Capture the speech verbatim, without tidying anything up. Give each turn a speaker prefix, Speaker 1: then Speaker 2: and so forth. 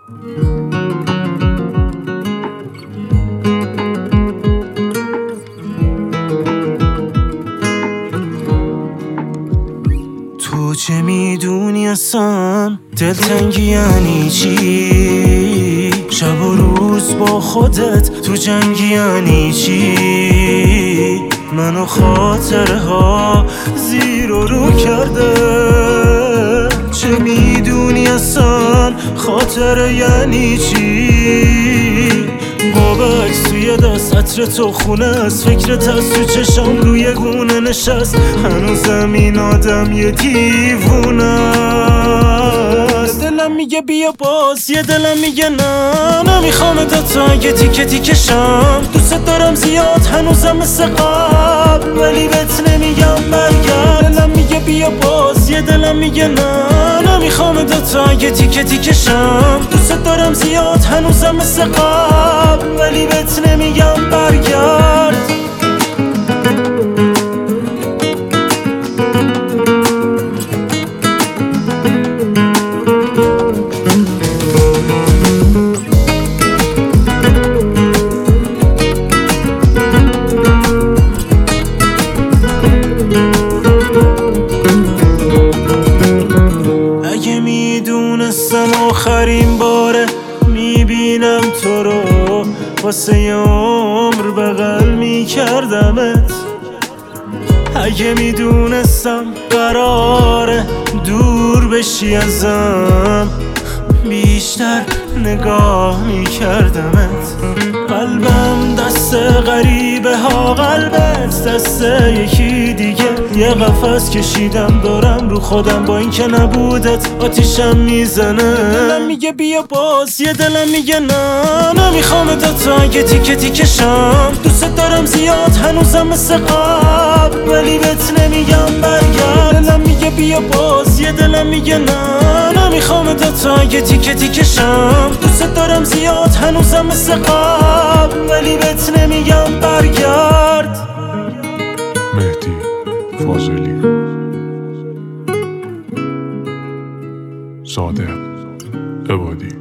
Speaker 1: تو چه میدونی اصلا دلتنگی یعنی چی؟ شب و روز با خودت تو جنگی یعنی چی؟ منو خاطره ها زیر و رو کرده. چه میدونی اصلا خاطره یعنی چی؟ بابک توی دست عطر تو خونه است، فکرت از تو چشام روی گونه نشست. هنوزم این آدم یه دیوونه است. دلم میگه بیا باز، یه دلم میگه نه نمیخوام تا اگه تیکه تیکه شم. دوست دارم زیاد هنوزم مثل قبل، ولی بهت نمیگم برگرد. دلم میگه بیا باز، یه دلم میگه نه نمیخوام تا اگه تیکه تیکه شم. دوست دارم زیاد هنوزم مثل قبل، ولی بهت نمیگم برگرد. اگه میدونستم آخرین باره میبینم تو رو، واسه یه عمر بغل میکردمت. اگه میدونستم قراره دور بشی ازم، بیشتر نگاه میکردمت. قلبم دست غریبه ها، قلبت دست یکی دیگه. یه قفس کشیدم دارم رو خودم، با این که نبودت آتیشم میزنه. دلم میگه بیا باز، یه دلم میگه نه نمیخوام تا اگه تیکه تیکه شم. دوست دارم زیاد هنوزم مثل قبل، ولی بهت نمیگم برگرد. دلم میگه بیا باز، یه دلم میگه نه نمیخوام تا اگه تیکه تیکه شم. دوست دارم زیاد هنوزم مثل قبل، ولی بهت نمیگم برگرد.
Speaker 2: مهدی فاضلی، صادق عبادی.